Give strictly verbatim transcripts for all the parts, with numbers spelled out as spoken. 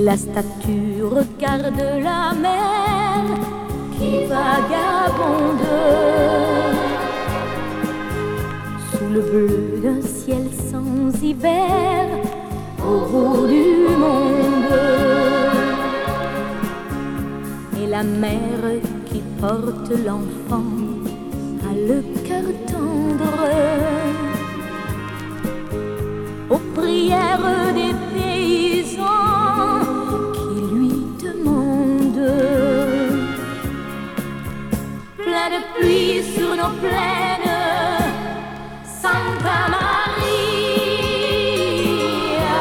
La statue regarde la mer qui vagabonde sous le bleu d'un ciel sans hiver au bout du monde. Et la mère qui porte l'enfant a le cœur tendre aux prières des paysans qui lui demandent. Plein de pluie sur nos plaines, Santa Maria.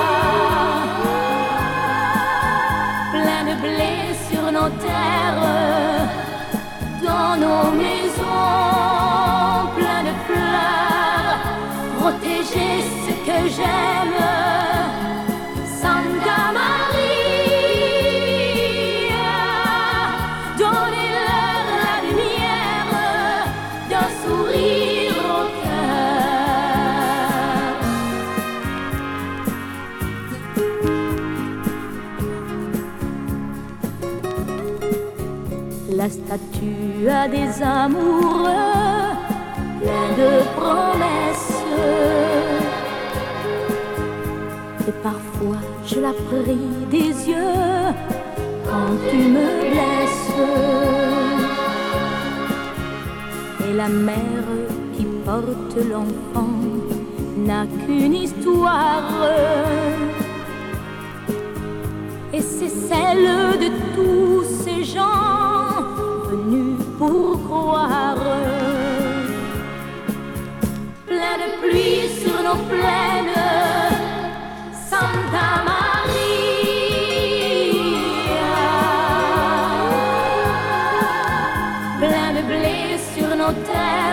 Plein de blé sur nos terres, dans nos maisons, plein de fleurs, protéger ce que j'aime, Santa Maria. Donnez-leur la lumière d'un sourire au cœur. La statue a des amoureux pleins de promesses, et parfois je la prie des yeux quand tu me blesses. Et la mère qui porte l'enfant n'a qu'une histoire, et c'est celle de tous ces gens venus pour croire. Plein de pluie sur nos plaines, Santa Maria. Plein de blé sur nos terres,